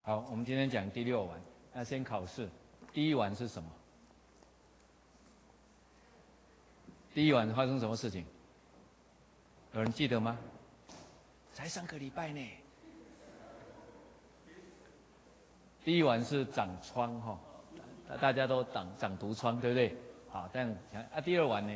好，我们今天讲第6晚。那先考试，第1晚是什么？第1晚发生什么事情？有人记得吗？才上个礼拜呢。第1晚是长疮哈，大家都长毒疮，对不对？好，但第2晚呢？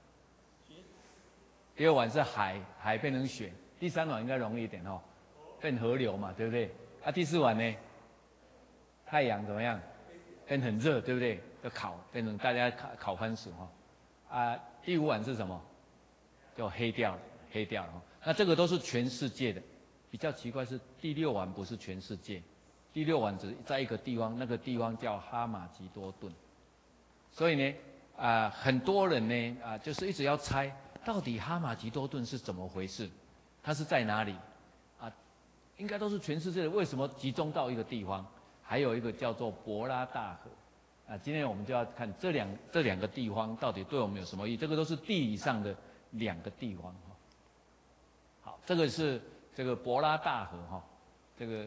第2晚是海变成雪，第3晚应该容易一点哈，变河流嘛，对不对？第4晚呢？太阳怎么样？变很热，对不对？要烤，变成大家烤番薯哈。第5晚是什么？就黑掉了哈。那这个都是全世界的，比较奇怪是第6晚不是全世界，第6晚只在一个地方，那个地方叫哈马吉多顿。所以呢，很多人呢，就是一直要猜到底哈马吉多顿是怎么回事，它是在哪里？应该都是全世界的，为什么集中到一个地方？还有一个叫做伯拉大河。今天我们就要看这两个地方到底对我们有什么意义？这个都是地理上的2个地方哈。好，这个是这个伯拉大河哈。这个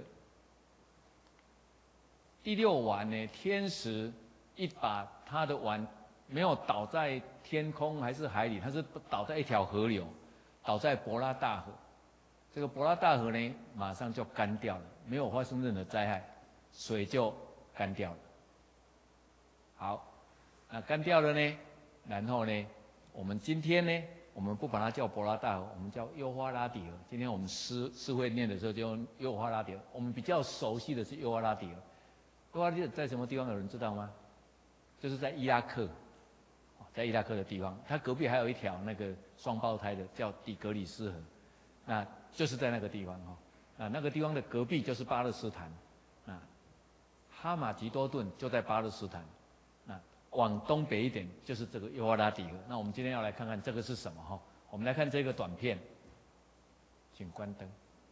第6晚呢，天使一把他的碗没有倒在天空还是海里，它是倒在一条河流，倒在伯拉大河。这个伯拉大河呢，马上就干掉了，没有发生任何灾害，水就干掉了。好，那干掉了呢，然后呢，我们今天呢，我们不把它叫伯拉大河，我们叫幼发拉底河。今天我们诗会念的时候就用幼发拉底河。我们比较熟悉的是幼发拉底河。幼发拉底河在什么地方？有人知道吗？就是在伊拉克，在伊拉克的地方，它隔壁还有一条那个双胞胎的叫底格里斯河。那就是在那个地方哈，那个地方的隔壁就是巴勒斯坦，哈马吉多顿就在巴勒斯坦，往东北一点就是这个幼发拉底河。那我们今天要来看看这个是什么哈？我们来看这个短片，请关灯。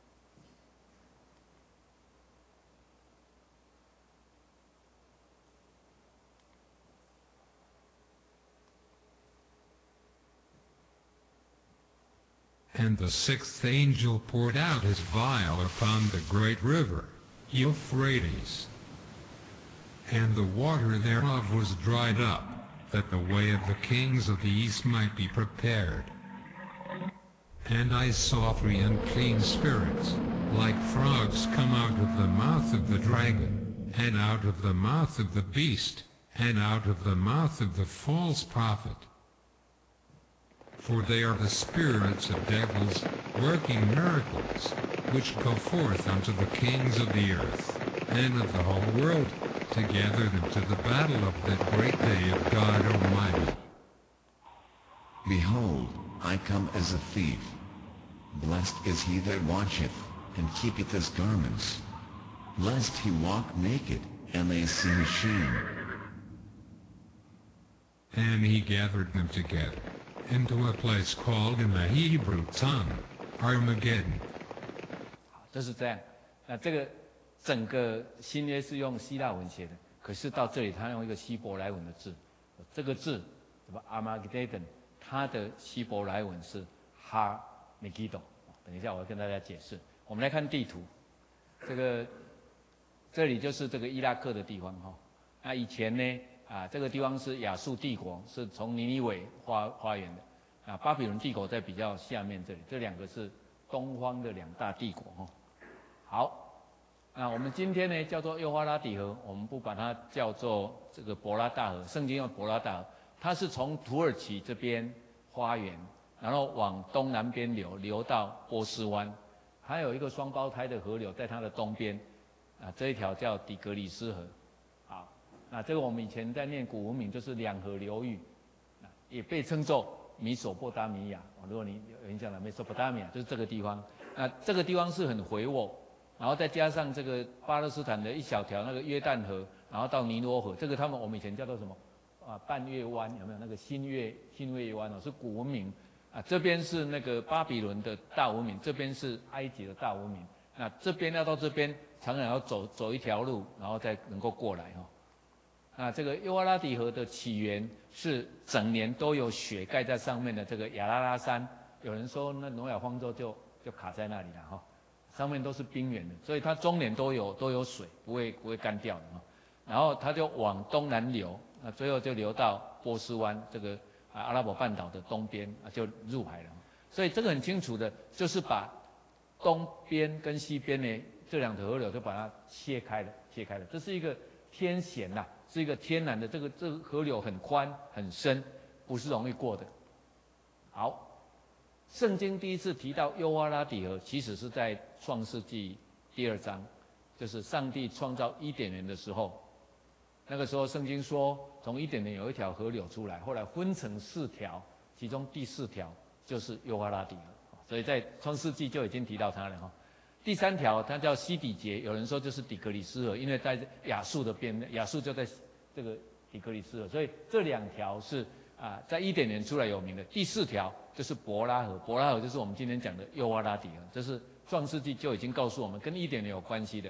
And the 6th angel poured out his vial upon the great river, Euphrates. And the water thereof was dried up, that the way of the kings of the east might be prepared. And I saw 3 unclean spirits, like frogs, come out of the mouth of the dragon, and out of the mouth of the beast, and out of the mouth of the false prophet. For they are the spirits of devils, working miracles, which go forth unto the kings of the earth, and of the whole world, to gather them to the battle of that great day of God Almighty. Behold, I come as a thief. Blessed is he that watcheth, and keepeth his garments, lest he walk naked, and they see his shame. And he gathered them together into a place called in the Hebrew tongue, Armageddon. 就是这样。那这个整个新约是用希腊文写的，可是到这里他用一个希伯来文的字，这个字什么 Armageddon， 它的希伯来文是 Ha Megiddo。等一下我要跟大家解释。我们来看地图，这里就是这个伊拉克的地方哈。那以前呢？这个地方是亚述帝国，是从尼尼微发源的。巴比伦帝国在比较下面这里，这2个是东方的2大帝国哈。好，那我们今天呢叫做幼发拉底河，我们不把它叫做这个伯拉大河。圣经用伯拉大河，它是从土耳其这边发源，然后往东南边流到波斯湾，还有一个双胞胎的河流在它的东边，这一条叫底格里斯河。好，这个我们以前在念古文明，就是2河流域，也被称作米索不达米亚。如果你有印象的，米索不达米亚就是这个地方。这个地方是很肥沃，然后再加上这个巴勒斯坦的一小条那个约旦河，然后到尼罗河，这个我们以前叫做什么？半月湾有没有？那个新月湾是古文明。这边是那个巴比伦的大文明，这边是埃及的大文明。那这边要到这边，常常要走一条路，然后再能够过来哈。这个幼发拉底河的起源是整年都有雪盖在上面的这个亚拉拉山。有人说那挪亚方舟就卡在那里了哈。 上面都是冰原的，所以它终年都有水，不会干掉的哈。然后它就往东南流，那最后就流到波斯湾这个阿拉伯半岛的东边就入海了。所以这个很清楚的，就是把东边跟西边呢这两条河流就把它切开了。这是一个天险呐，是一个天然的，这个河流很宽很深，不是容易过的。好，圣经第一次提到幼发拉底河，其实是在创世纪第2章，就是上帝创造伊甸园的时候。那个时候圣经说，从伊甸园有一条河流出来，后来分成4条，其中第4条就是幼发拉底河，所以在创世纪就已经提到它了哈。第3条它叫西底结，有人说就是底格里斯河，因为在亚述的边，亚述就在这个底格里斯河，所以这2条是在伊甸园出来有名的。第4条就是伯拉河，伯拉河就是我们今天讲的幼发拉底河，这是创世纪就已经告诉我们跟伊甸园有关系的。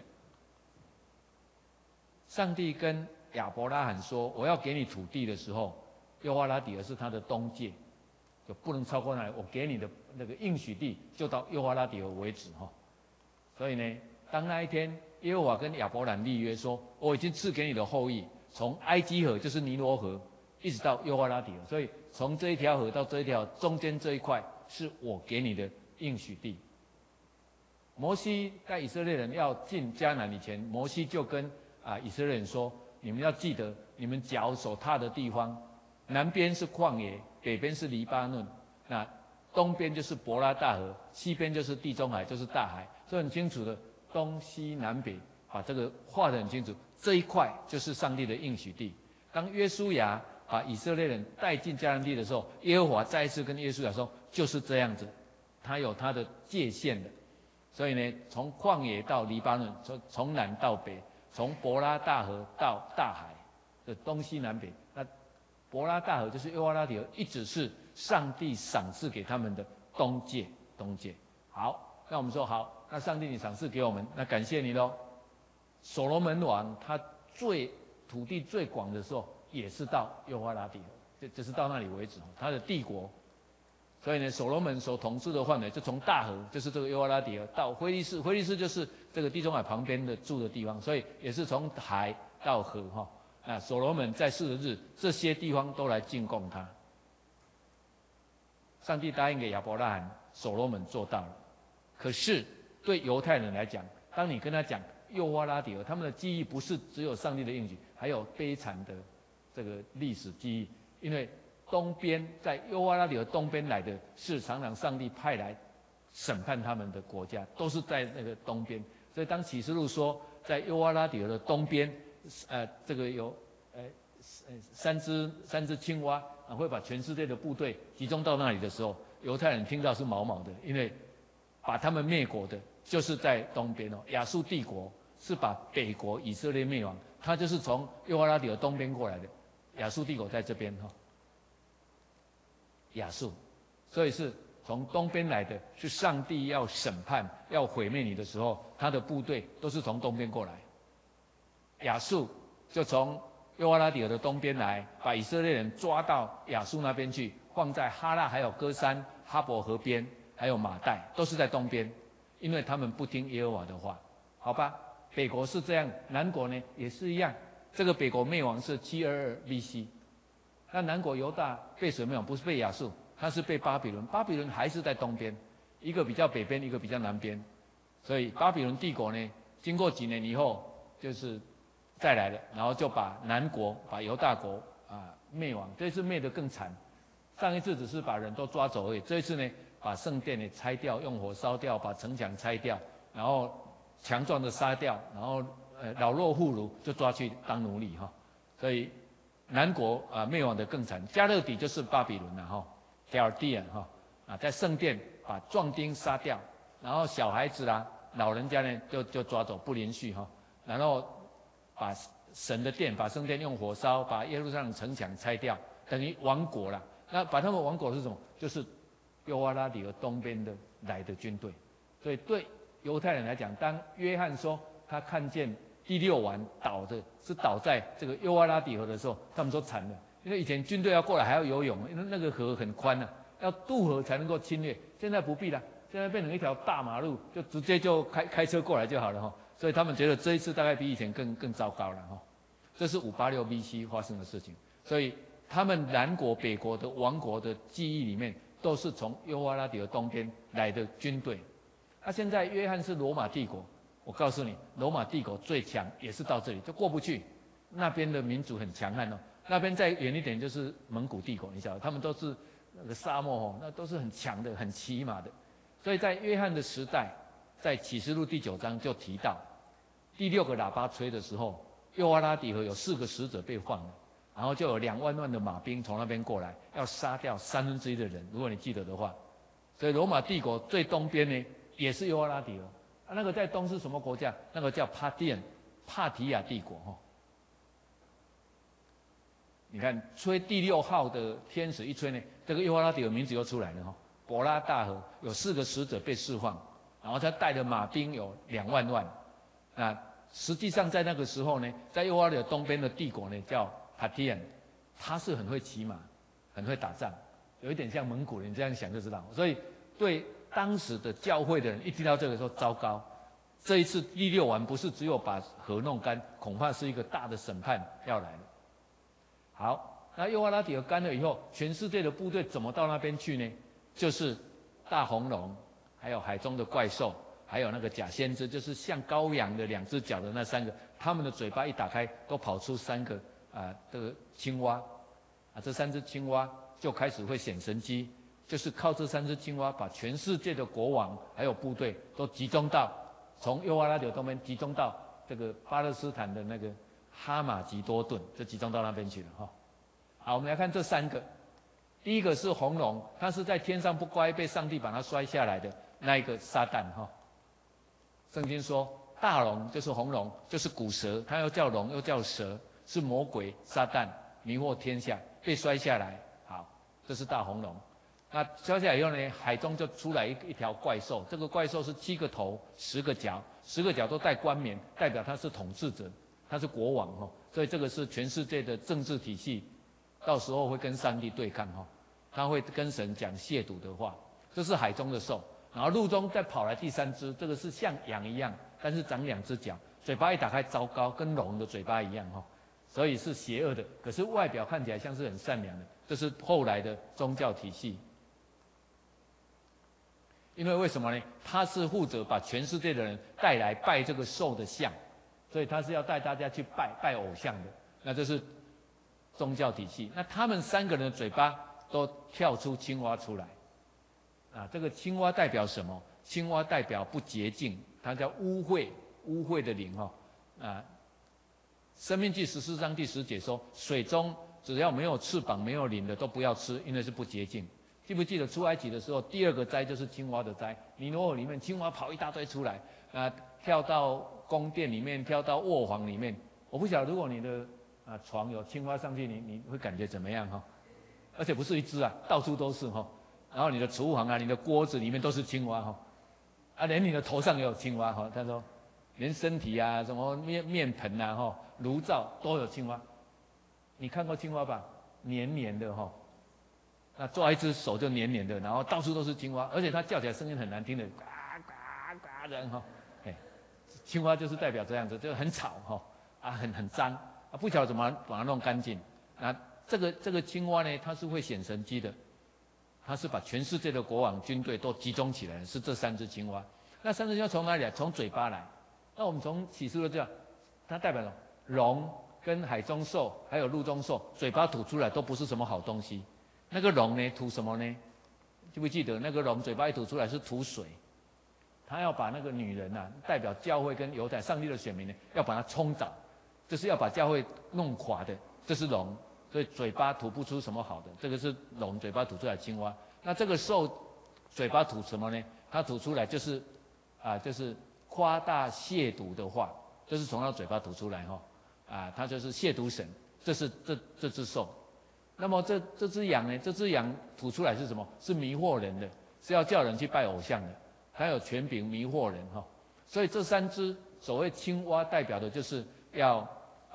上帝跟亚伯拉罕说：“我要给你土地的时候，幼发拉底河是他的东界，就不能超过那里。我给你的那个应许地就到幼发拉底河为止哈。”所以呢，当那一天耶和华跟亚伯兰立约说：“我已经赐给你的后裔，从埃及河就是尼罗河，一直到幼发拉底河，所以从这一条河到这一条中间这一块是我给你的应许地。”摩西带以色列人要进迦南以前，摩西就跟以色列人说：“你们要记得，你们脚所踏的地方，南边是旷野，北边是黎巴嫩，那东边就是伯拉大河，西边就是地中海，就是大海。”所以很清楚的，东西南北把这个画得很清楚。这一块就是上帝的应许地。当约书亚把以色列人带进迦南地的时候，耶和华再一次跟约书亚说：“就是这样子，他有他的界限的。”所以呢，从旷野到黎巴嫩，从南到北，从伯拉大河到大海，这东西南北。那伯拉大河就是幼发拉底河，一直是上帝赏赐给他们的东界。好，那我们说好。那上帝你赏赐给我们，那感谢你咯。所罗门王他土地最广的时候，也是到幼发拉底河，就是到那里为止。他的帝国，所以呢，所罗门所统治的范围就从大河，就是这个幼发拉底河，到菲利士，菲利士就是这个地中海旁边的住的地方，所以也是从海到河哈。那所罗门在世的日，这些地方都来进贡他。上帝答应给亚伯拉罕，所罗门做到了。可是对犹太人来讲，当你跟他讲幼发拉底河，他们的记忆不是只有上帝的应许，还有悲惨的这个历史记忆。因为东边在幼发拉底河东边来的是常常上帝派来审判他们的国家，都是在那个东边。所以当启示录说在幼发拉底河的东边，这个有三只青蛙会把全世界的部队集中到那里的时候，犹太人听到是毛毛的，因为把他们灭国的就是在东边哦。亚述帝国是把北国以色列灭亡，他就是从幼发拉底河东边过来的。亚述帝国在这边哈，亚述，所以是从东边来的，是上帝要审判、要毁灭你的时候，他的部队都是从东边过来。亚述就从幼发拉底河的东边来，把以色列人抓到亚述那边去，放在哈拉还有歌珊、哈伯河边。还有马代都是在东边，因为他们不听耶和华的话，好吧？北国是这样，南国呢也是一样。这个北国灭亡是722 BC， 那南国犹大被谁灭亡？不是被亚述，他是被巴比伦。巴比伦还是在东边，一个比较北边，一个比较南边。所以巴比伦帝国呢，经过几年以后，就是再来了，然后就把南国、把犹大国灭亡。这次灭得更惨，上一次只是把人都抓走而已，这一次呢？把圣殿也拆掉，用火烧掉，把城墙拆掉，然后强壮的杀掉，然后老弱妇孺就抓去当奴隶哈。所以南国灭亡得更惨。加勒底就是巴比伦哈，加尔地哈在圣殿把壮丁杀掉，然后小孩子啦、老人家呢就抓走不连续哈，然后把神的殿、把圣殿用火烧，把耶路撒冷城墙拆掉，等于亡国了。那把他们亡国是什么？就是幼发拉底河东边的来的军队。所以对犹太人来讲，当约翰说他看见第6丸倒在这个幼发拉底河的时候，他们说惨了，因为以前军队要过来还要游泳，因为那个河很宽要渡河才能够侵略。现在不必了， 现在变成一条大马路，就直接就开车过来就好了哈。所以他们觉得这一次大概比以前更糟糕了哈。这是586 BC 发生的事情，所以他们南国、北国的王国的记忆里面，都是从幼发拉底河东边来的军队。那现在约翰是罗马帝国，我告诉你，罗马帝国最强也是到这里，就过不去。那边的民族很强悍哦，那边再远一点就是蒙古帝国，你晓得，他们都是那个沙漠哦，那都是很强的、很骑马的。所以在约翰的时代，在启示录第9章就提到，第6个喇叭吹的时候，幼发拉底河有4个使者被放了，然后就有2万万的马兵从那边过来，要杀掉1/3的人，如果你记得的话。所以罗马帝国最东边呢，也是幼发拉底河。那个在东是什么国家？那个叫帕提亚帝国哈。你看，吹第6号的天使一吹呢，这个幼发拉底河名字又出来了哈。伯拉大河有4个使者被释放，然后他带的马兵有2万万。那实际上在那个时候呢，在幼发拉底河东边的帝国呢叫帕提安，他是很会骑马，很会打仗，有一点像蒙古人，你这样想就知道。所以对当时的教会的人一听到这个说糟糕，这一次第6完不是只有把河弄干，恐怕是一个大的审判要来了。好，那幼发拉底河干了以后，全世界的部队怎么到那边去呢？就是大红龙，还有海中的怪兽，还有那个假先知，就是像羔羊的2只脚的那3个，他们的嘴巴一打开，都跑出3个这个青蛙，这3只青蛙就开始会显神迹，就是靠这3只青蛙把全世界的国王还有部队都集中到，从幼发拉底河东边集中到这个巴勒斯坦的那个哈马吉多顿，就集中到那边去了哈。好，我们来看这3个。第一个是红龙，它是在天上不乖，被上帝把它摔下来的那一个撒旦哈。圣经说，大龙就是红龙，就是古蛇，它又叫龙又叫蛇，是魔鬼撒旦，迷惑天下，被摔下来。好，这是大红龙。那摔下来以后呢，海中就出来一条怪兽，这个怪兽是7个头10个脚，10个脚都戴冠冕，代表他是统治者，他是国王哈。所以这个是全世界的政治体系，到时候会跟上帝对抗哈。他会跟神讲亵渎的话，这是海中的兽。然后陆中再跑来第3只，这个是像羊一样，但是长2只脚，嘴巴一打开，糟糕，跟龙的嘴巴一样哈，所以是邪恶的。可是外表看起来像是很善良的，这是后来的宗教体系。因为为什么呢？他是负责把全世界的人带来拜这个兽的像，所以他是要带大家去拜偶像的。那这是宗教体系。那他们3个人的嘴巴都跳出青蛙出来，这个青蛙代表什么？青蛙代表不洁净，它叫污秽的灵哈。申命记14章第10节说，水中只要没有翅膀、没有鳞的都不要吃，因为是不洁净。记不记得出埃及的时候，第2个灾就是青蛙的灾？尼罗河里面青蛙跑一大堆出来，跳到宫殿里面，跳到卧房里面。我不晓得如果你的床有青蛙上去，你会感觉怎么样哈？而且不是1只到处都是哈。然后你的厨房你的锅子里面都是青蛙哈，连你的头上也有青蛙哈。他说，连身体什么面盆炉灶都有青蛙。你看过青蛙吧？黏黏的哈，那抓一只手就黏黏的，然后到处都是青蛙，而且它叫起来声音很难听的，呱呱呱的哈。青蛙就是代表这样子，就很吵哈，很脏，不晓得怎么把它弄干净。这个青蛙呢，它是会显神迹的，它是把全世界的国王军队都集中起来的，是这3只青蛙。那3只青蛙从哪里来？从嘴巴来。那我们从启示录这样，它代表了龙跟海中兽还有陆中兽，嘴巴吐出来都不是什么好东西。那个龙呢，吐什么呢？记不记得那个龙嘴巴一吐出来是吐水？他要把那个女人代表教会跟犹太上帝的选民呢，要把它冲倒，这是要把教会弄垮的。这是龙。所以嘴巴吐不出什么好的，这个是龙嘴巴吐出来的青蛙。那这个兽嘴巴吐什么呢？它吐出来就是就是夸大亵渎的话，这是从它嘴巴吐出来它就是亵渎神。这是这只兽。那么这只羊呢？这只羊吐出来是什么？是迷惑人的，是要叫人去拜偶像的，它有权柄迷惑人所以这3只所谓青蛙代表的就是要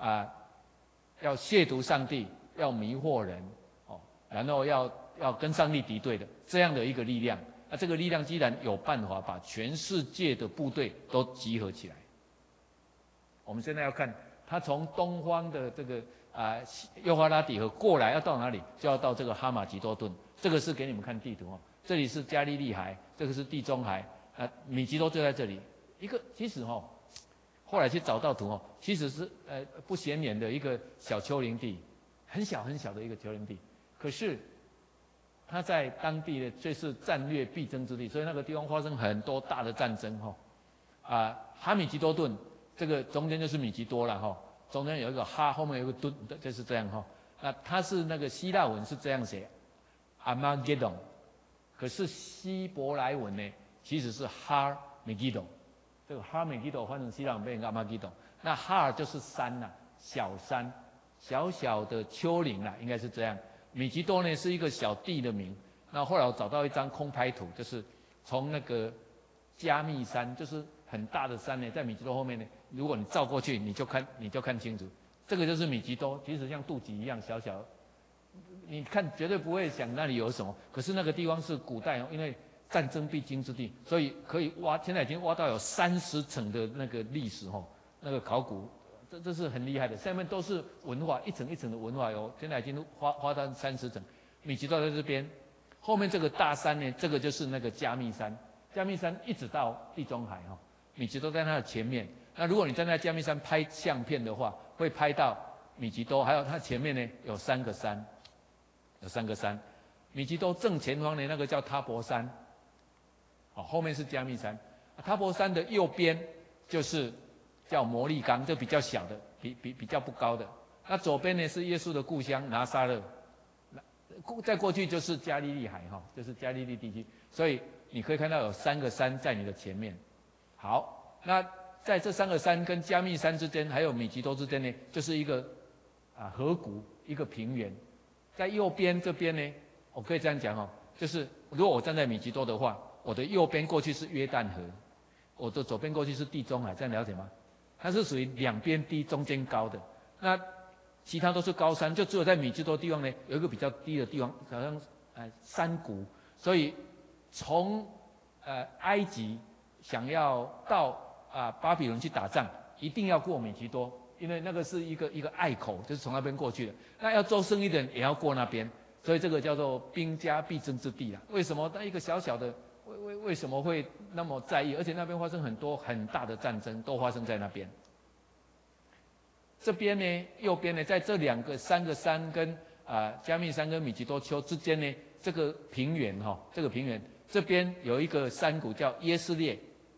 亵渎上帝。要迷惑人然后要跟上帝敌对的这样的一个力量。 那这个力量既然有办法把全世界的部队都集合起来，我们现在要看他从东方的这个幼发拉底河过来要到哪里，就要到这个哈马吉多顿。这个是给你们看地图哦，这里是加利利海，这个是地中海，米吉多就在这里。一个其实后来去找到图其实是不显眼的一个小丘陵地，很小很小的一个丘陵地，可是它在当地的最是战略必争之地，所以那个地方发生很多大的战争哈米吉多顿这个中间就是米吉多了中间有一个哈，后面有一个顿，就是这样那它是那个希腊文是这样写 Armageddon， 可是希伯来文呢其实是 Har Megiddo， 这个 Har Megiddo 换成希腊文变成 Armageddon， 那 Har 就是山小山，小小的丘陵应该是这样。米吉多呢是一个小地的名，那后来我找到一张空拍图，就是从那个加密山，就是很大的山呢，在米吉多后面呢，如果你照过去，你就看清楚，这个就是米吉多，其实像肚脐一样小小，你看绝对不会想那里有什么，可是那个地方是古代因为战争必经之地，所以可以挖，现在已经挖到有30层的那个历史那个考古，这是很厉害的，下面都是文化，一层一层的文化现在已经挖到30层。米吉多在这边，后面这个大山呢，这个就是那个加密山，加密山一直到地中海米吉多在它的前面。那如果你站在加密山拍相片的话，会拍到米吉多，还有它前面呢有3个山，米吉多正前方的那个叫塔博山，后面是加密山。塔博山的右边就是叫摩利冈，这比较小的，比较不高的。那左边呢是耶稣的故乡拿撒勒，再过去就是加利利海就是加利利地区。所以你可以看到有3个山在你的前面。好，那在这3个山跟加密山之间，还有米吉多之间呢，就是一个河谷，一个平原。在右边这边呢，我可以这样讲就是如果我站在米吉多的话，我的右边过去是约旦河，我的左边过去是地中海，这样了解吗？它是属于两边低中间高的，那其他都是高山，就只有在米吉多地方呢有一个比较低的地方，好像山谷，所以从埃及想要到巴比伦去打仗，一定要过米吉多，因为那个是一个隘口，就是从那边过去的。那要做生意的人也要过那边，所以这个叫做兵家必争之地啦。为什么那一个小小的为什么会那么在意？而且那边发生很多很大的战争，都发生在那边。这边呢，右边呢，在这3个山跟加密山跟米吉多丘之间呢，这个平原这个平原这边有一个山谷叫耶斯列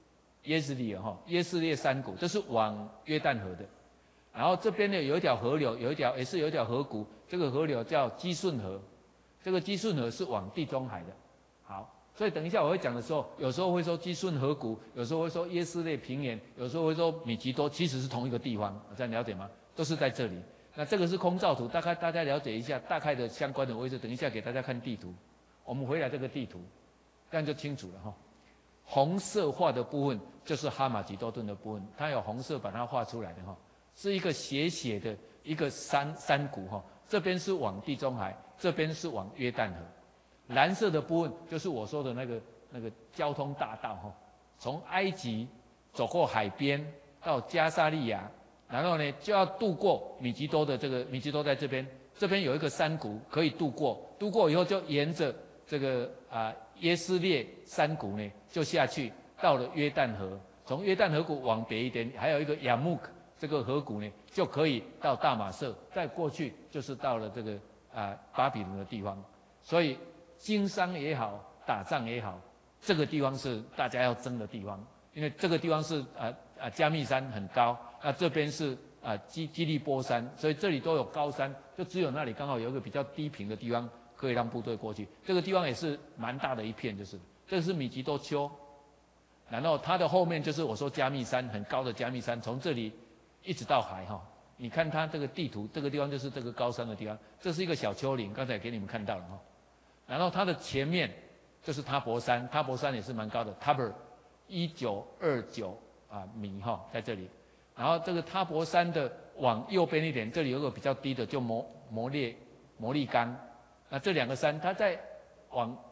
山谷，这是往约旦河的。然后这边呢有一条河流，有一条河谷，这个河流叫基顺河，这个基顺河是往地中海的。好。所以等一下我会讲的时候，有时候会说基顺河谷，有时候会说耶斯列平原，有时候会说米吉多，其实是同一个地方，这样了解吗？都是在这里。那这个是空照图，大概大家了解一下大概的相关的位置。等一下给大家看地图，我们回来这个地图，这样就清楚了红色画的部分就是哈马吉多顿的部分，它有红色把它画出来的是一个斜斜的一个山谷这边是往地中海，这边是往约旦河。蓝色的部分就是我说的那个交通大道从埃及走过海边到加沙利亚，然后呢就要渡过米吉多的米吉多在这边有一个山谷可以渡过以后就沿着这个耶斯列山谷呢就下去到了约旦河，从约旦河谷往北一点还有一个亚木克这个河谷呢就可以到大马色，再过去就是到了这个巴比伦的地方。所以经商也好，打仗也好，这个地方是大家要争的地方，因为这个地方是加密山很高，那这边是基利波山，所以这里都有高山，就只有那里刚好有一个比较低平的地方可以让部队过去。这个地方也是蛮大的一片，就是这个是米吉多丘，然后它的后面就是我说加密山，很高的加密山，从这里一直到海你看它这个地图，这个地方就是这个高山的地方，这是一个小丘陵，刚才给你们看到了然后它的前面就是塔博山，塔博山也是蛮高的 ，Tabor 1929米在这里。然后这个塔博山的往右边一点，这里有个比较低的，就摩利冈。那这2个山，它在往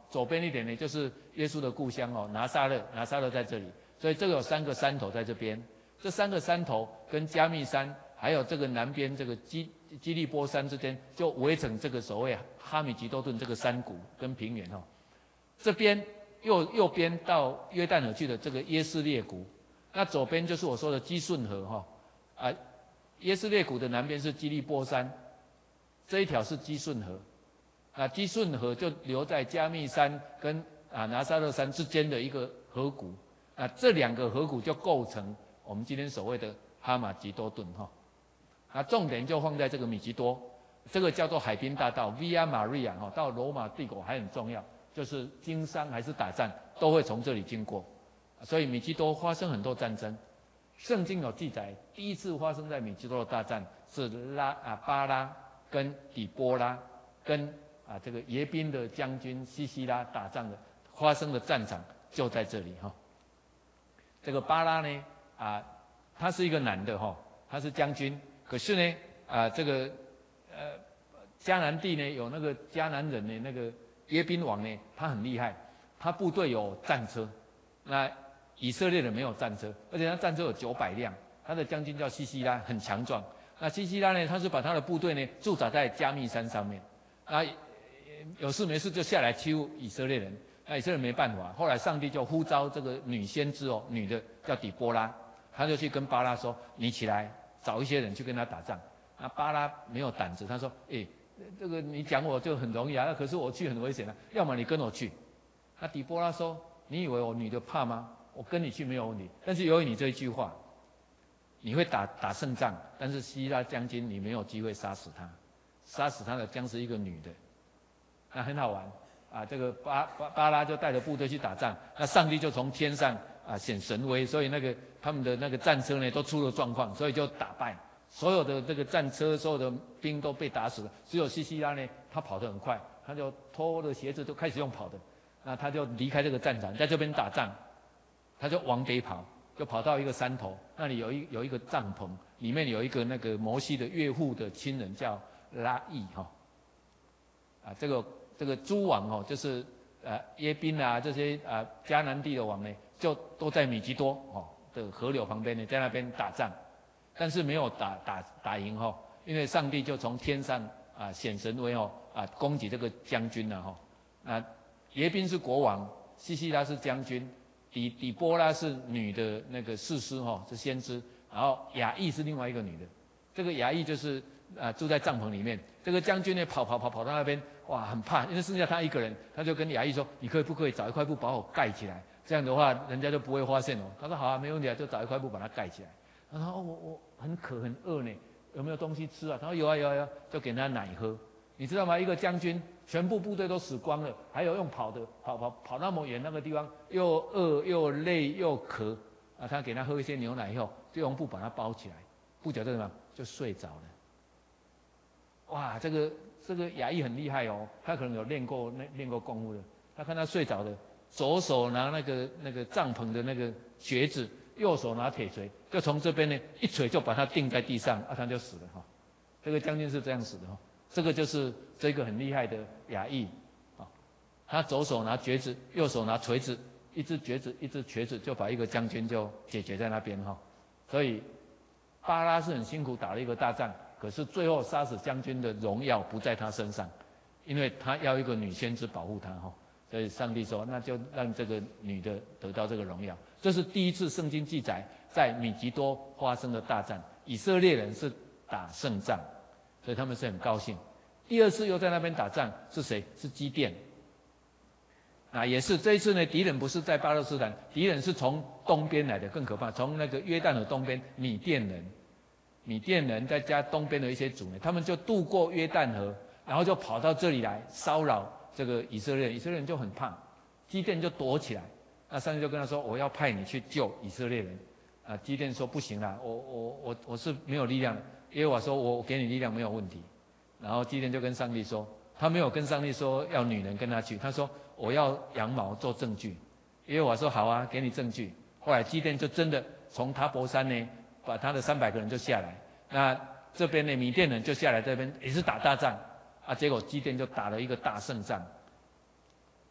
左边一点呢就是耶稣的故乡哦，拿撒勒，拿撒勒在这里，所以这个有3个山头在这边，这3个山头跟加密山，还有这个南边这个基利波山之间，就围成这个所谓哈米吉多顿这个山谷跟平原哦。这边右边到约旦河去的这个耶斯列谷，那左边就是我说的基顺河哈，耶斯列谷的南边是基利波山，这一条是基顺河，基顺河就流在加密山跟拿撒勒山之间的一个河谷，这2个河谷就构成我们今天所谓的哈马吉多顿哈，重点就放在这个米吉多，这个叫做海滨大道 Via Maria 哈，到罗马帝国还很重要，就是经商还是打仗都会从这里经过，所以米吉多发生很多战争。圣经有记载，第一次发生在米吉多的大战是巴拉跟底波拉跟这个耶宾的将军西西拉打仗的发生的战场就在这里哈。这个巴拉呢他是一个男的哈，他是将军，可是呢这个迦南地呢有那个迦南人呢那个耶宾王呢他很厉害，他部队有战车，那以色列人没有战车，而且他战车有900辆，他的将军叫西西拉，很强壮。那西西拉呢，他是把他的部队呢驻扎在加密山上面，有事没事就下来欺负以色列人，那以色列人没办法，后来上帝就呼召这个女先知哦，女的叫底波拉，他就去跟巴拉说，你起来找一些人去跟他打仗。那巴拉没有胆子，他说，这个你讲我就很容易可是我去很危险要么你跟我去。那底波拉说，你以为我女的怕吗？我跟你去没有问题，但是由于你这一句话，你会打胜仗，但是希拉将军你没有机会杀死他，杀死他的将是一个女的，那很好玩这个巴拉就带着部队去打仗，那上帝就从天上显神威，所以他们的那个战车呢都出了状况，所以就打败所有的这个战车，所有的兵都被打死了，只有西西拉呢他跑得很快，他就脱了鞋子都开始用跑的，那他就离开这个战场，在这边打仗。他就往北跑，就跑到一个山头，那里有一个帐篷，里面有一个那个摩西的岳父的亲人叫拉益这个诸王就是耶宾这些迦南地的王呢，就都在米吉多的河流旁边呢，在那边打仗，但是没有打赢因为上帝就从天上显神威攻击这个将军耶宾是国王，西西拉是将军。底波拉是女的那个士师是先知，然后雅意是另外一个女的，这个雅意就是住在帐篷里面，这个将军呢跑到那边，哇很怕，因为剩下他一个人，他就跟雅意说，你不可以找一块布把我盖起来，这样的话人家就不会发现他说好没问题就找一块布把它盖起来。他说我很渴很饿呢，有没有东西吃他说有啊，就给他奶喝。你知道吗？一个将军全部部队都死光了，还有用跑的，跑那么远那个地方，又饿又累又渴他给他喝一些牛奶以后，就用布把他包起来，不久就什么就睡着了。哇，这个雅意很厉害他可能有练过功夫的。他看他睡着的，左手拿那个帐篷的那个橛子，右手拿铁锤，就从这边呢一锤就把他钉在地上，他就死了这个将军是这样死的这个就是这个很厉害的雅意他左手拿橛子，右手拿锤子，一只橛子一只瘸子就把一个将军就解决在那边所以巴拉是很辛苦打了一个大仗，可是最后杀死将军的荣耀不在他身上，因为他要一个女先知保护他所以上帝说那就让这个女的得到这个荣耀。这是第一次圣经记载在米吉多发生的大战，以色列人是打胜仗，所以他们是很高兴。第二次又在那边打仗是谁？是基甸也是这一次呢，敌人不是在巴勒斯坦，敌人是从东边来的，更可怕，从那个约旦河东边米甸人再加东边的一些族呢，他们就渡过约旦河，然后就跑到这里来骚扰这个以色列人，以色列人就很怕，基甸就躲起来，那上帝就跟他说，我要派你去救以色列人基甸说不行啦，我是没有力量的，耶和华说我给你力量没有问题，然后基甸就跟上帝说，他没有跟上帝说要女人跟他去，他说我要羊毛做证据。耶和华说好啊，给你证据。后来基甸就真的从塔伯山呢，把他的300个人就下来，那这边呢米甸人就下来这边也是打大仗结果基甸就打了一个大胜仗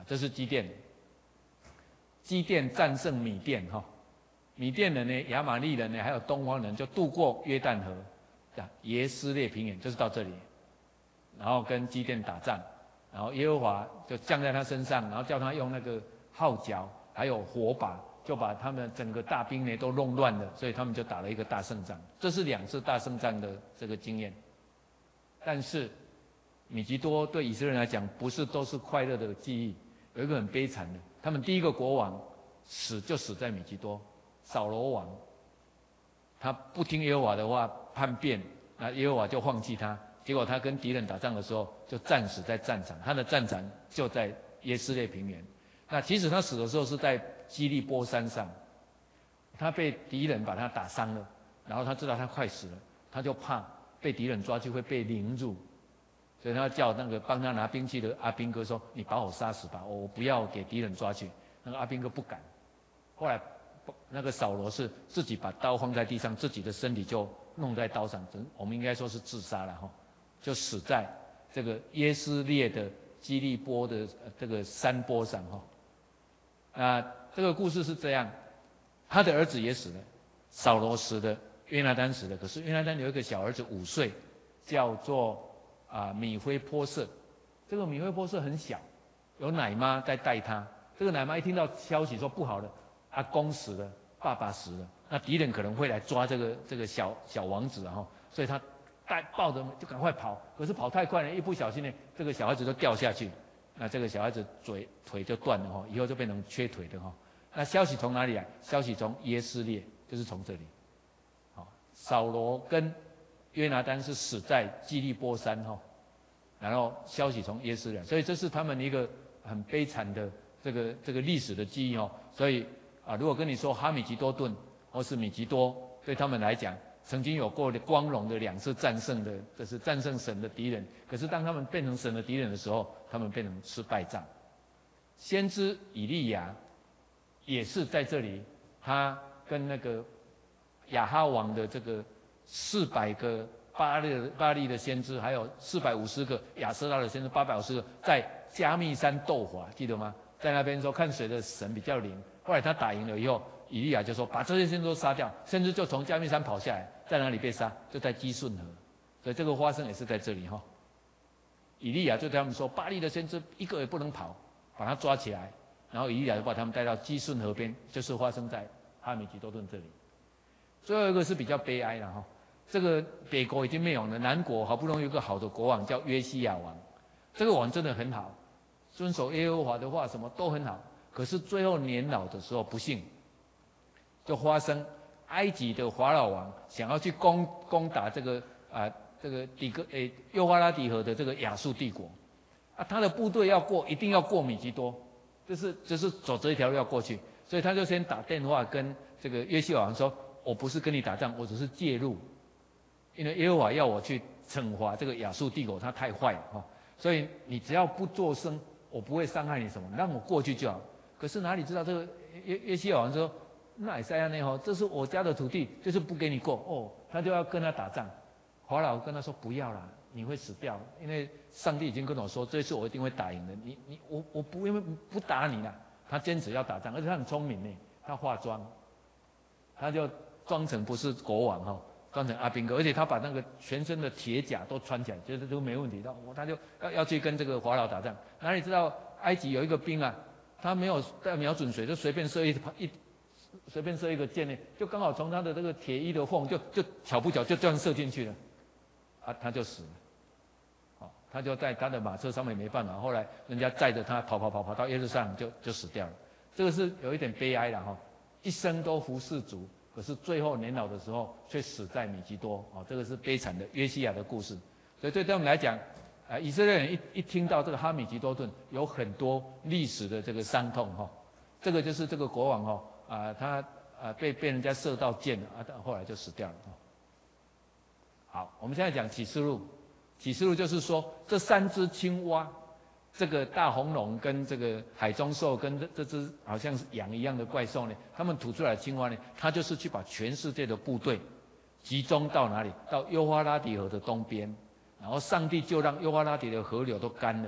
这是基甸。基甸战胜米甸哈，米甸人呢、亚玛力人呢，还有东方人就渡过约旦河，耶斯列平原就是到这里，然后跟基甸打仗，然后耶和华就降在他身上，然后叫他用那个号角还有火把，就把他们整个大兵呢都弄乱了，所以他们就打了一个大胜仗。这是2次大胜仗的这个经验。但是米吉多对以色列人来讲，不是都是快乐的记忆，有一个很悲惨的。他们第一个国王死在米吉多，扫罗王，他不听耶和华的话叛变，那耶和华就放弃他，结果他跟敌人打仗的时候就战死在战场，他的战场就在耶斯列平原。那其实他死的时候是在基利波山上，他被敌人把他打伤了，然后他知道他快死了，他就怕被敌人抓去会被凌辱。所以他叫那个帮他拿兵器的阿兵哥说：“你把我杀死吧，我不要给敌人抓去。”那个阿兵哥不敢。后来，那个扫罗是自己把刀放在地上，自己的身体就弄在刀上，我们应该说是自杀了哈，就死在这个耶斯列的基利波的这个山坡上哈。这个故事是这样，他的儿子也死了，扫罗死了，约拿单死了。可是约拿单有一个小儿子5岁，叫做米非波设。这个米非波设很小，有奶妈在带他。这个奶妈一听到消息说不好了，阿公死了，爸爸死了，那敌人可能会来抓这个小王子哈，所以他抱着就赶快跑。可是跑太快了，一不小心呢，这个小孩子就掉下去，那这个小孩子腿就断了哈，以后就变成缺腿的哈。那消息从哪里来？消息从耶斯列，就是从这里。好，扫罗跟约拿单是死在基利波山哈，然后消息从耶斯列，所以这是他们一个很悲惨的这个历史的记忆哦。所以如果跟你说哈米吉多顿或是米吉多，对他们来讲，曾经有过光荣的2次战胜的，这是战胜神的敌人。可是当他们变成神的敌人的时候，他们变成吃败仗。先知以利亚也是在这里，他跟那个亚哈王的这个400个巴利的先知，还有450个亚瑟拉的先知，850个在加密山斗法，记得吗？在那边说看谁的神比较灵。后来他打赢了以后，以利亚就说把这些先知都杀掉，先知就从加密山跑下来，在哪里被杀？就在基顺河。所以这个发生也是在这里哈。以利亚就对他们说，巴利的先知一个也不能跑，把他抓起来，然后以利亚就把他们带到基顺河边，就是发生在哈米吉多顿这里。最后一个是比较悲哀了哈。这个北国已经灭亡了，南国好不容易有个好的国王叫约西亚王，这个王真的很好，遵守耶和华的话，什么都很好。可是最后年老的时候，不幸就发生埃及的法老王想要去攻打这个幼发拉底河的这个亚述帝国他的部队一定要过米吉多，就是走这一条路要过去，所以他就先打电话跟这个约西亚王说：“我不是跟你打仗，我只是介入。”因为耶和华要我去惩罚这个亚述帝国，他太坏了所以你只要不作声，我不会伤害你什么，让我过去就好。可是哪里知道这个约西亚王说：“那以赛亚呢？这是我家的土地，就是不给你过。”他就要跟他打仗。法老跟他说：“不要啦，你会死掉，因为上帝已经跟我说，这次我一定会打赢的。我不打你啦。”他坚持要打仗，而且他很聪明呢，他化妆，他就装成不是国王装成阿兵哥，而且他把那个全身的铁甲都穿起来，觉得都没问题。他就要去跟这个法老打仗。哪里知道埃及有一个兵他没有带瞄准水，就随便射一个箭呢，就刚好从他的这个铁衣的缝就巧不巧就这样射进去了，他就死了。他就在他的马车上面没办法，后来人家载着他跑到耶路撒冷就死掉了。这个是有一点悲哀了一生都服侍主。可是最后年老的时候却死在米吉多这个是悲惨的约西亚的故事。所以对他们来讲以色列人一听到这个哈米吉多顿，有很多历史的这个伤痛这个就是这个国王他被人家射到箭了后来就死掉了好，我们现在讲启示录。启示录就是说这3只青蛙，这个大红龙跟这个海中兽跟这只好像是羊一样的怪兽呢，他们吐出来的青蛙呢，它就是去把全世界的部队集中到哪里？到幼发拉底河的东边，然后上帝就让幼发拉底的河流都干了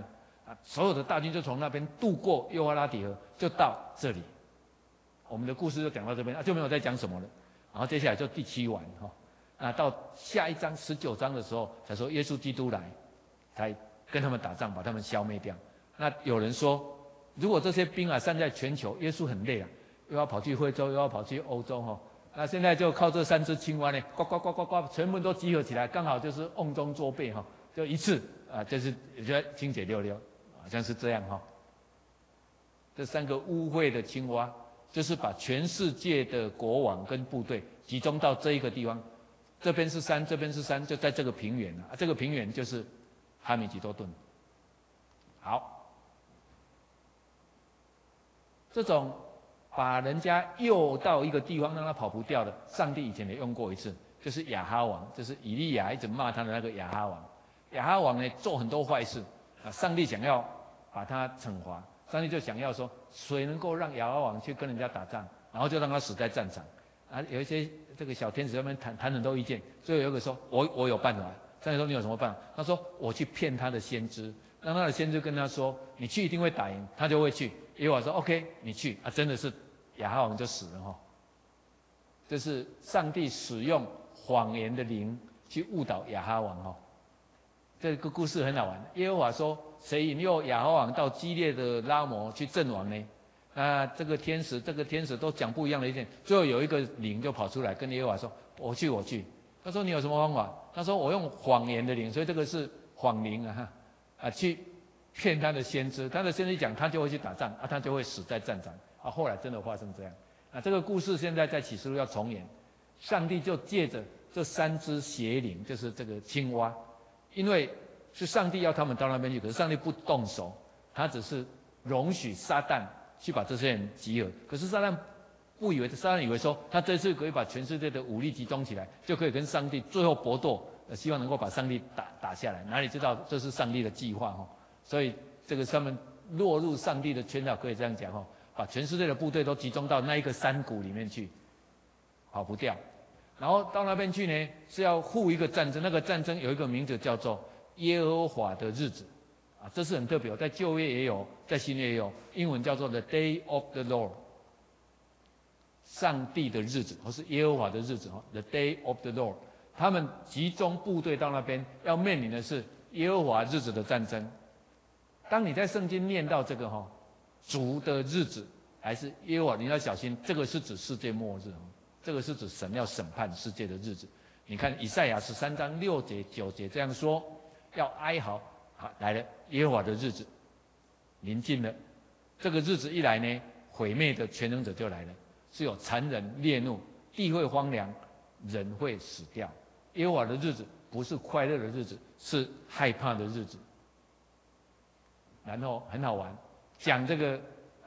所有的大军就从那边渡过幼发拉底河，就到这里。我们的故事就讲到这边，就没有再讲什么了。然后接下来就第7晚到下一章19章的时候，才说耶稣基督来，才跟他们打仗，把他们消灭掉。那有人说，如果这些兵散在全球，耶稣很累又要跑去非洲，又要跑去欧洲那现在就靠这3只青蛙呢，呱呱呱呱呱，全部都集合起来，刚好就是瓮中捉鳖就一次就是觉得清洁溜溜，好像是这样这3个污秽的青蛙，就是把全世界的国王跟部队集中到这一个地方，这边是山，这边是山，就在这个平原这个平原就是哈米吉多顿。好，这种把人家诱到一个地方让他跑不掉的，上帝以前也用过一次，就是亚哈王，就是以利亚一直骂他的那个亚哈王。亚哈王呢做很多坏事上帝想要把他惩罚，上帝就想要说，谁能够让亚哈王去跟人家打仗，然后就让他死在战场有一些这个小天使在那边谈很多意见，最后有一个说我有办法。上帝说你有什么办法？他说我去骗他的先知，让他的先知跟他说你去一定会打赢，他就会去。耶和华说 OK 你去真的是亚哈王就死了这是上帝使用谎言的灵去误导亚哈王这个故事很好玩。耶和华说谁引诱亚哈王到基列的拉摩去阵亡呢？这个天使都讲不一样的意见，最后有一个灵就跑出来跟耶和华说我去。他说你有什么方法？他说我用谎言的灵，所以这个是谎灵去骗他的先知，他的先知讲他就会去打仗他就会死在战场后来真的发生这样这个故事现在在启示录要重演，上帝就借着这3只邪灵，就是这个青蛙，因为是上帝要他们到那边去，可是上帝不动手，他只是容许撒旦去把这些人集合。可是撒旦以为说他这次可以把全世界的武力集中起来，就可以跟上帝最后搏斗，希望能够把上帝打下来。哪里知道这是上帝的计划所以这个他们落入上帝的圈套，可以这样讲把全世界的部队都集中到那一个山谷里面去，跑不掉。然后到那边去呢，是要护一个战争，那个战争有一个名字叫做耶和华的日子这是很特别在旧约也有，在新约也有，英文叫做 The Day of the Lord， 上帝的日子，或是耶和华的日子The Day of the Lord。 他们集中部队到那边，要面临的是耶和华日子的战争。当你在圣经念到这个主的日子还是耶和华，你要小心，这个是指世界末日这个是指神要审判世界的日子。你看以赛亚13章6节9节这样说，要哀嚎来了，耶和华的日子临近了。这个日子一来呢，毁灭的全能者就来了，是有残忍烈怒，地会荒凉，人会死掉。耶和华的日子不是快乐的日子，是害怕的日子。然后很好玩，讲这个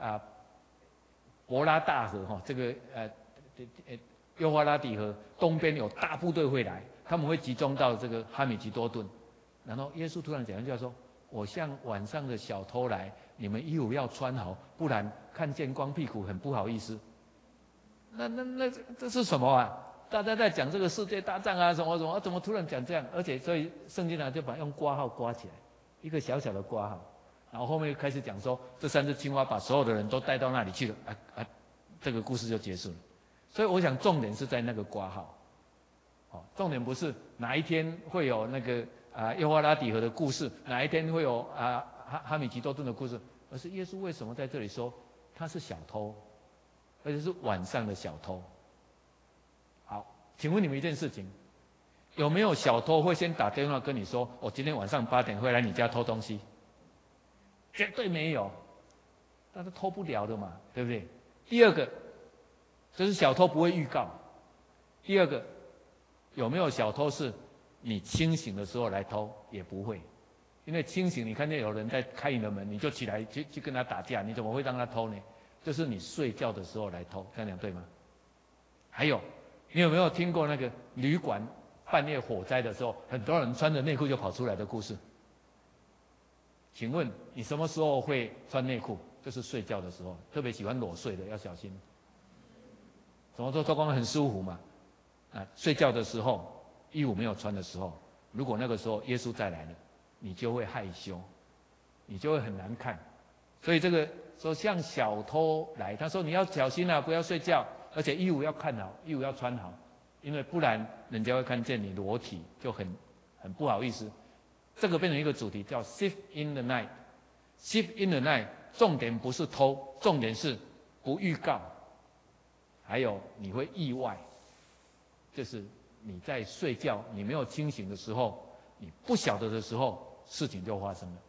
伯拉大河这个幼发拉底河东边有大部队会来，他们会集中到这个哈米吉多顿。然后耶稣突然讲一句说：“我像晚上的小偷来，你们衣服要穿好，不然看见光屁股很不好意思。”那这是什么大家在讲这个世界大战什么什么，怎么突然讲这样？而且所以圣经就把用括号括起来，一个小小的括号。然后后面开始讲说，这3只青蛙把所有的人都带到那里去了这个故事就结束了。所以我想重点是在那个括号重点不是哪一天会有那个幼发拉底河的故事，哪一天会有哈米吉多顿的故事，而是耶稣为什么在这里说他是小偷，而且是晚上的小偷。好，请问你们一件事情，有没有小偷会先打电话跟你说，我今天晚上8点会来你家偷东西？绝对没有，但是偷不了的嘛，对不对？第二个就是小偷不会预告。第二个，有没有小偷是你清醒的时候来偷？也不会，因为清醒你看见有人在开你的门，你就起来去跟他打架，你怎么会让他偷呢？就是你睡觉的时候来偷，这样讲对吗？还有，你有没有听过那个旅馆半夜火灾的时候，很多人穿着内裤就跑出来的故事？请问你什么时候会穿内裤？就是睡觉的时候，特别喜欢裸睡的要小心。什么时候做工很舒服嘛？睡觉的时候，衣服没有穿的时候，如果那个时候耶稣再来了，你就会害羞， 你就会很难看。所以这个说像小偷来，他说你要小心啊，不要睡觉，而且衣服要看好，衣服要穿好，因为不然人家会看见你裸体，就很不好意思。这个变成一个主题，叫 thief in the night。thief in the night， 重点不是偷，重点是不预告，还有你会意外，就是你在睡觉，你没有清醒的时候，你不晓得的时候，事情就发生了。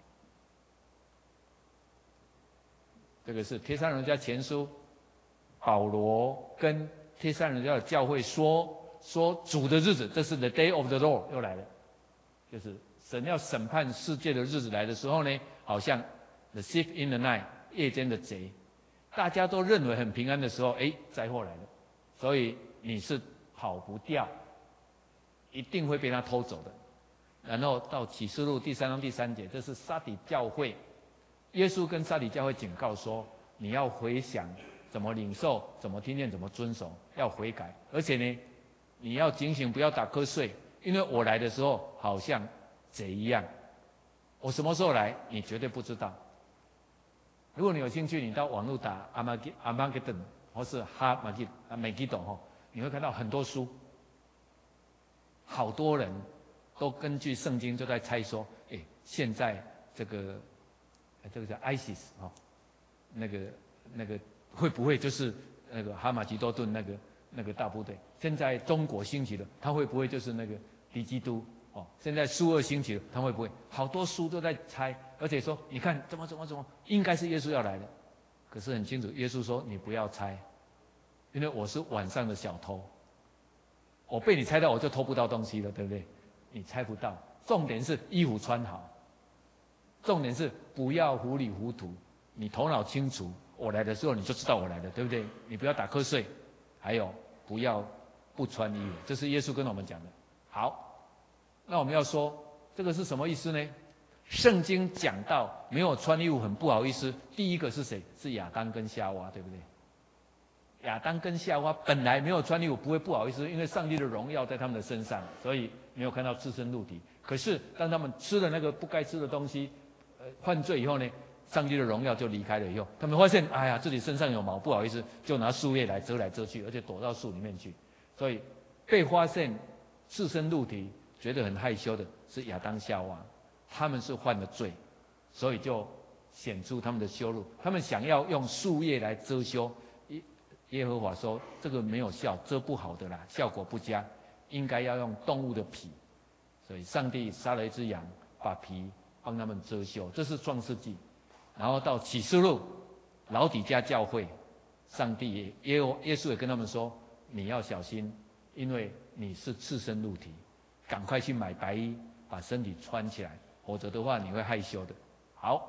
这个是帖撒罗尼迦前书，保罗跟帖撒罗尼迦的教会说主的日子，这是 the day of the Lord 又来了，就是神要审判世界的日子来的时候呢，好像 the thief in the night， 夜间的贼，大家都认为很平安的时候，灾祸来了，所以你是跑不掉，一定会被他偷走的。然后到启示录第3章第3节，这是撒底教会，耶稣跟撒底教会警告说，你要回想怎么领受，怎么听见，怎么遵守，要悔改，而且呢，你要警醒，不要打瞌睡，因为我来的时候好像贼一样，我什么时候来，你绝对不知道。如果你有兴趣，你到网络打阿马吉顿或是哈马吉斗哈，你会看到很多书，好多人都根据圣经就在猜说，现在这个叫 ISIS 哦，那个会不会就是那个哈马吉多顿那个大部队？现在中国兴起的，他会不会就是那个敌基督？哦，现在苏俄兴起了，他会不会？好多书都在猜，而且说你看怎么，应该是耶稣要来的。可是很清楚，耶稣说你不要猜，因为我是晚上的小偷，我被你猜到我就偷不到东西了，对不对？你猜不到，重点是衣服穿好，重点是不要糊里糊涂，你头脑清楚，我来的时候你就知道我来了，对不对？你不要打瞌睡，还有不要不穿衣服，这是耶稣跟我们讲的。好，那我们要说这个是什么意思呢？圣经讲到没有穿衣服很不好意思，第一个是谁？是亚当跟夏娃，对不对？亚当跟夏娃本来没有穿衣服不会不好意思，因为上帝的荣耀在他们的身上，所以没有看到赤身露体。可是当他们吃了那个不该吃的东西，犯罪以后呢，上帝的荣耀就离开了以后，他们发现哎呀自己身上有毛，不好意思，就拿树叶来遮去，而且躲到树里面去。所以被发现赤身露体觉得很害羞的是亚当夏娃，他们是犯了罪，所以就显出他们的羞辱。他们想要用树叶来遮羞，耶和华说这个没有效，遮不好的啦，效果不佳，应该要用动物的皮。所以上帝杀了一只羊，把皮帮他们遮羞，这是创世纪。然后到启示录，老底嘉教会，上帝耶稣也跟他们说，你要小心，因为你是赤身露体，赶快去买白衣，把身体穿起来，否则的话你会害羞的。好，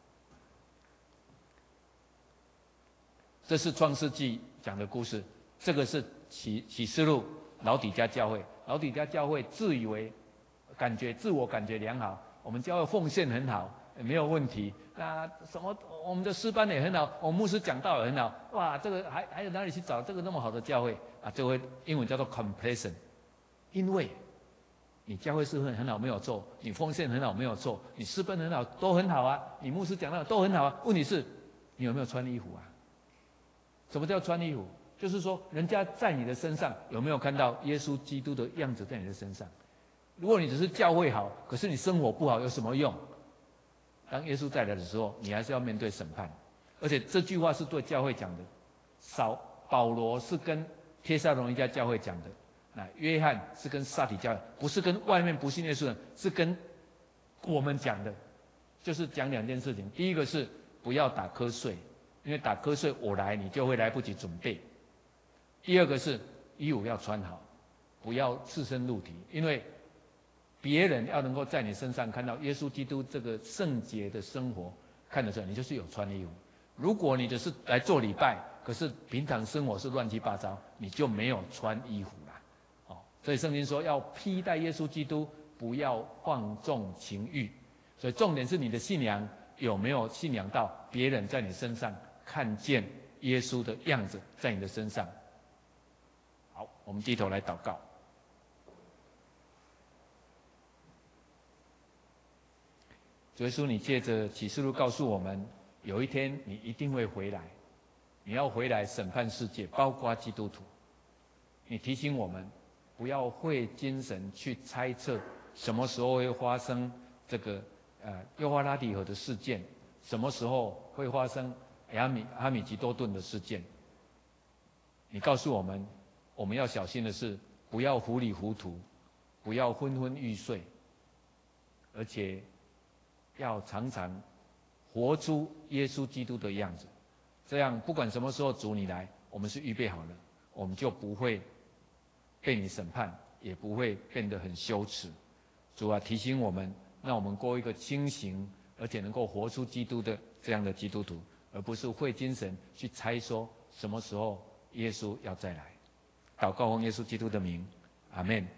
这是创世纪讲的故事，这个是启示录老底嘉教会。老底嘉教会自以为自我感觉良好，我们教会奉献很好，没有问题。那什么，我们的诗班也很好，我们牧师讲道也很好。哇，这个还有哪里去找这个那么好的教会啊？这个英文叫做 complacent， 因为你教会是很好没有错，你奉献很好没有错，你诗班很好都很好啊，你牧师讲道都很好啊。问题是，你有没有穿衣服啊？什么叫穿衣服？就是说，人家在你的身上有没有看到耶稣基督的样子在你的身上？如果你只是教会好，可是你生活不好，有什么用？当耶稣再来的时候，你还是要面对审判。而且这句话是对教会讲的，保罗是跟帖撒罗尼迦教会讲的，那约翰是跟撒底教会，不是跟外面不信耶稣的人，是跟我们讲的，就是讲两件事情。第一个是不要打瞌睡，因为打瞌睡我来，你就会来不及准备。第二个是衣服要穿好，不要赤身露体，因为别人要能够在你身上看到耶稣基督这个圣洁的生活，看得出来你就是有穿衣服。如果你只是来做礼拜，可是平常生活是乱七八糟，你就没有穿衣服啦。所以圣经说要披戴耶稣基督，不要放纵情欲。所以重点是你的信仰有没有信仰到别人在你身上看见耶稣的样子在你的身上。好，我们低头来祷告。 主耶稣，你借着启示录告诉我们，有一天你一定会回来，你要回来审判世界，包括基督徒。你提醒我们，不要费精神去猜测什么时候会发生这个幼发拉底河的事件，什么时候会发生阿米吉多顿的事件。你告诉我们，我们要小心的是，不要糊里糊涂，不要昏昏欲睡，而且要常常活出耶稣基督的样子。这样，不管什么时候主你来，我们是预备好了，我们就不会被你审判，也不会变得很羞耻。主啊，提醒我们，让我们过一个清醒，而且能够活出基督的这样的基督徒，而不是费精神去猜说什么时候耶稣要再来。祷告奉耶稣基督的名，阿们。